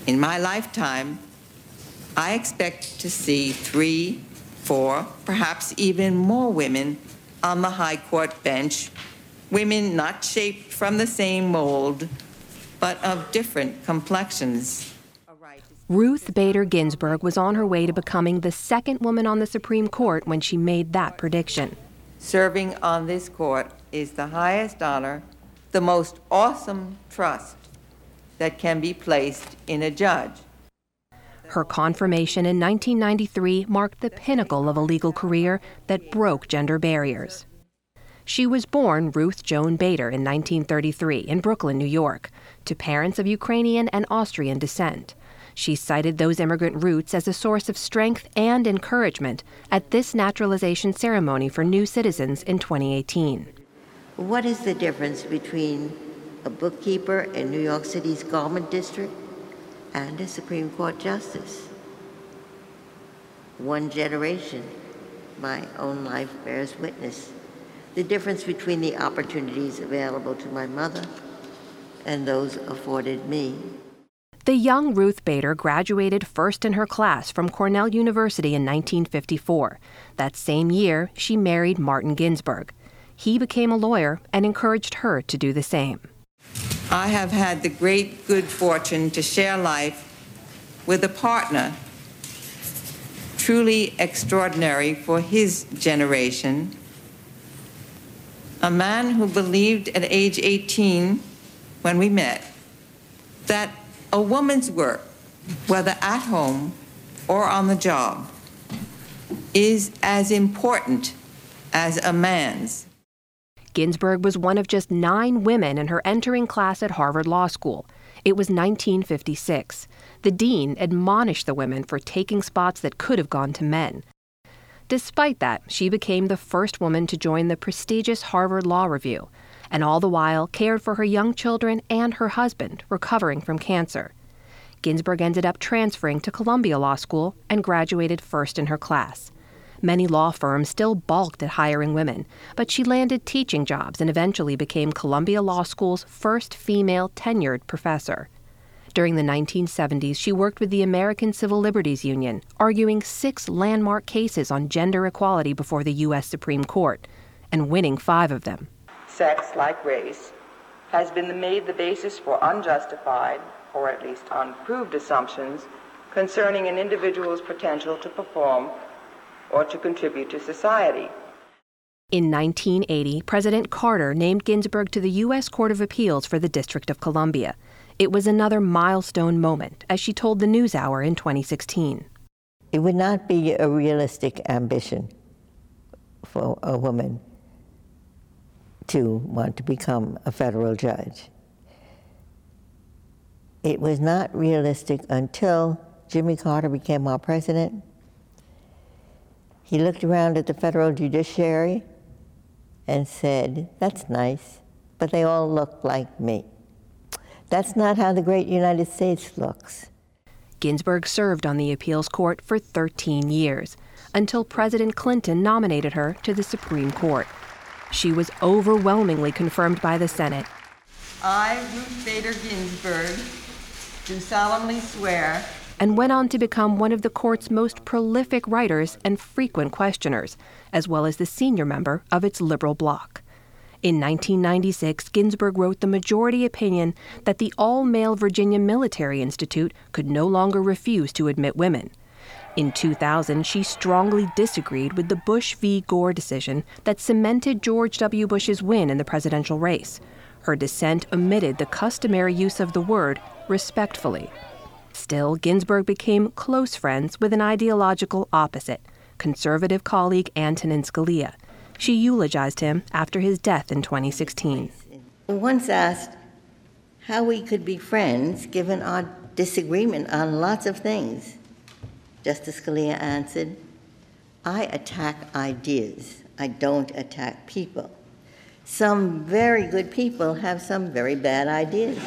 In my lifetime, I expect to see 3, 4, perhaps even more women on the High Court bench, women not shaped from the same mold, but of different complexions. Ruth Bader Ginsburg was on her way to becoming the second woman on the Supreme Court when she made that prediction. Serving on this court is the highest honor, the most awesome trust that can be placed in a judge. Her confirmation in 1993 marked the pinnacle of a legal career that broke gender barriers. She was born Ruth Joan Bader in 1933 in Brooklyn, New York, to parents of Ukrainian and Austrian descent. She cited those immigrant roots as a source of strength and encouragement at this naturalization ceremony for new citizens in 2018. What is the difference between a bookkeeper in New York City's Garment District and a Supreme Court justice? One generation, my own life bears witness. The difference between the opportunities available to my mother and those afforded me. The young Ruth Bader graduated first in her class from Cornell University in 1954. That same year, she married Martin Ginsburg. He became a lawyer and encouraged her to do the same. I have had the great good fortune to share life with a partner truly extraordinary for his generation, a man who believed at age 18 when we met that a woman's work, whether at home or on the job, is as important as a man's. Ginsburg was one of just 9 women in her entering class at Harvard Law School. It was 1956. The dean admonished the women for taking spots that could have gone to men. Despite that, she became the first woman to join the prestigious Harvard Law Review, and all the while cared for her young children and her husband, recovering from cancer. Ginsburg ended up transferring to Columbia Law School and graduated first in her class. Many law firms still balked at hiring women, but she landed teaching jobs and eventually became Columbia Law School's first female tenured professor. During the 1970s, she worked with the American Civil Liberties Union, arguing 6 landmark cases on gender equality before the U.S. Supreme Court, and winning 5 of them. Sex, like race, has been made the basis for unjustified, or at least unproved assumptions concerning an individual's potential to perform or to contribute to society. In 1980, President Carter named Ginsburg to the U.S. Court of Appeals for the District of Columbia. It was another milestone moment, as she told the NewsHour in 2016. It would not be a realistic ambition for a woman to want to become a federal judge. It was not realistic until Jimmy Carter became our president. He looked around at the federal judiciary and said, "That's nice, but they all look like me." That's not how the great United States looks. Ginsburg served on the appeals court for 13 years, until President Clinton nominated her to the Supreme Court. She was overwhelmingly confirmed by the Senate. I, Ruth Bader Ginsburg, do solemnly swear, and went on to become one of the court's most prolific writers and frequent questioners, as well as the senior member of its liberal bloc. In 1996, Ginsburg wrote the majority opinion that the all-male Virginia Military Institute could no longer refuse to admit women. In 2000, she strongly disagreed with the Bush v. Gore decision that cemented George W. Bush's win in the presidential race. Her dissent omitted the customary use of the word respectfully. Still, Ginsburg became close friends with an ideological opposite, conservative colleague Antonin Scalia. She eulogized him after his death in 2016. Once asked how we could be friends given our disagreement on lots of things, Justice Scalia answered, "I attack ideas. I don't attack people. Some very good people have some very bad ideas."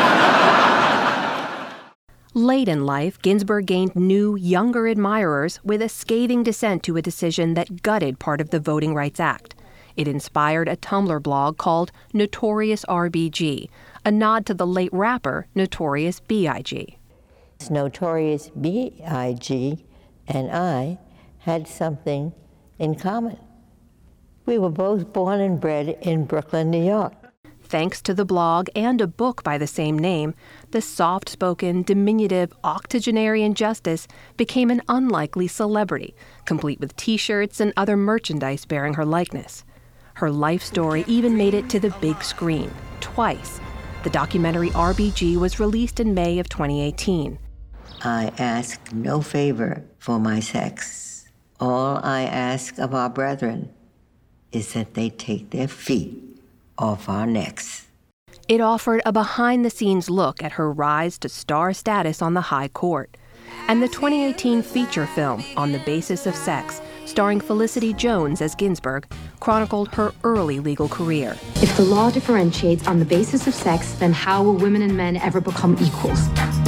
Late in life, Ginsburg gained new, younger admirers with a scathing dissent to a decision that gutted part of the Voting Rights Act. It inspired a Tumblr blog called Notorious RBG, a nod to the late rapper Notorious B.I.G. Notorious B.I.G. and I had something in common. We were both born and bred in Brooklyn, New York. Thanks to the blog and a book by the same name, the soft-spoken, diminutive octogenarian Justice became an unlikely celebrity, complete with T-shirts and other merchandise bearing her likeness. Her life story even made it to the big screen, twice. The documentary RBG was released in May of 2018. I ask no favor for my sex. All I ask of our brethren is that they take their feet off our necks. It offered a behind-the-scenes look at her rise to star status on the high court. And the 2018 feature film, On the Basis of Sex, starring Felicity Jones as Ginsburg, chronicled her early legal career. If the law differentiates on the basis of sex, then how will women and men ever become equals?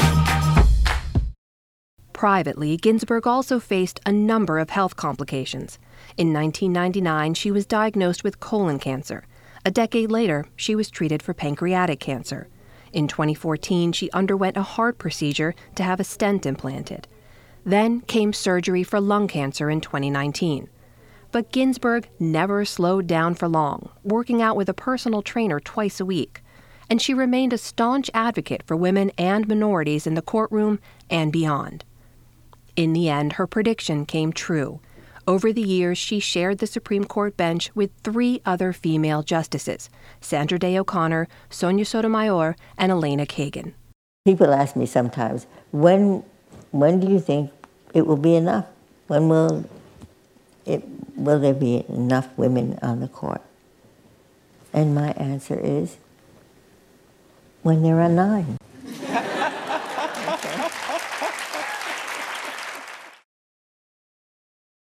Privately, Ginsburg also faced a number of health complications. In 1999, she was diagnosed with colon cancer. A decade later, she was treated for pancreatic cancer. In 2014, she underwent a heart procedure to have a stent implanted. Then came surgery for lung cancer in 2019. But Ginsburg never slowed down for long, working out with a personal trainer twice a week. And she remained a staunch advocate for women and minorities in the courtroom and beyond. In the end, her prediction came true. Over the years, she shared the Supreme Court bench with 3 other female justices, Sandra Day O'Connor, Sonia Sotomayor, and Elena Kagan. People ask me sometimes, when do you think it will be enough? When will there be enough women on the court? And my answer is, when there are 9.